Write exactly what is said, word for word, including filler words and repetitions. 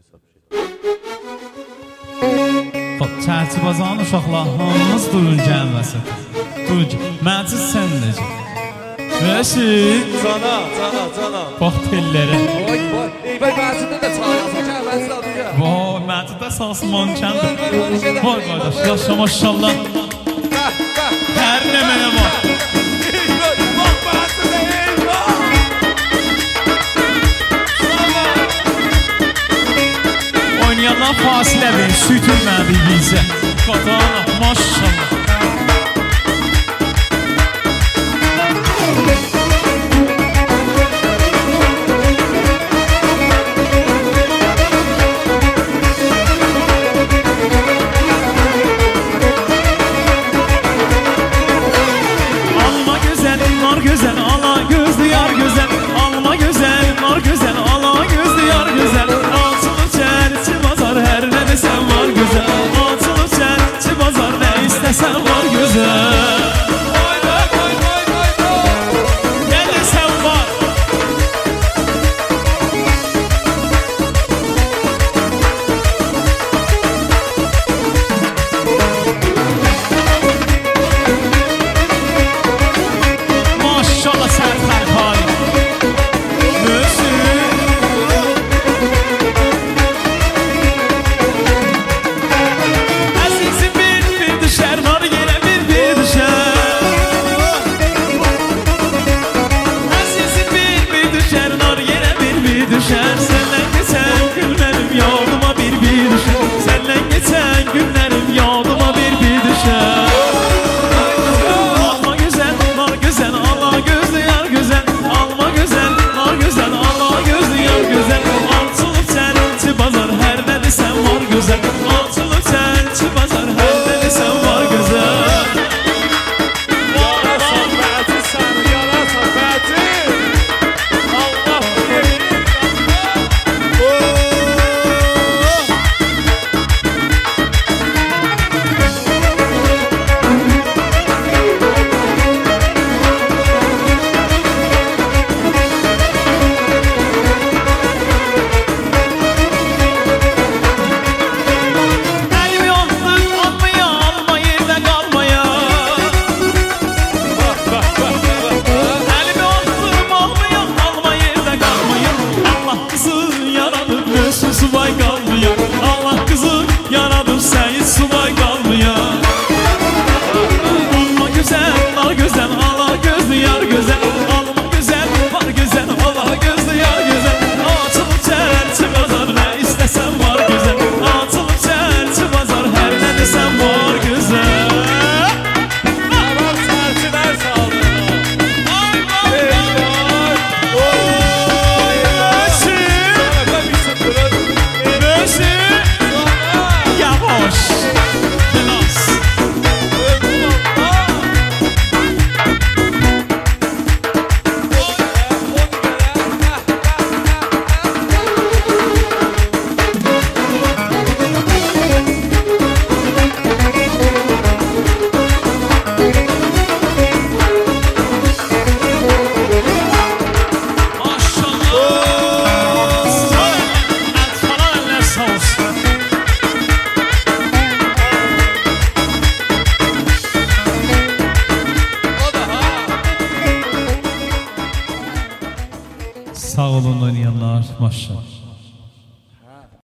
Çərçibazanın uşaqlar hamımız durun gəlməsin. Durun gəl. Məcid sən necə? Rəşid. Cana, cana, cana. Bax tellərə. Vay, vay. Ey, vay, Məciddə də çağırasın. Gəl, Məcid adı gəl. Vay, Məciddə salsın mankəndir. Vay, qardaş, yaşa maşallah. Bəh, bəh. Hər nə mənə var. Ey, vay, bax, Məciddə, ey, vay. Oynayanlar fasilə verin, sütülmədi bizə. Qadana, maşallah. Güzel, ala gözlü yar güzel, alma güzel, nar güzel, ala gözlü yar güzel. Alçılı çerçi bazar, her ne desen var güzel. Alçılı çerçi bazar, ne istesen var güzel. Vay, vay, vay, vay, vay, vay. Ne desen var. Sağ olun oynayanlar, maşallah.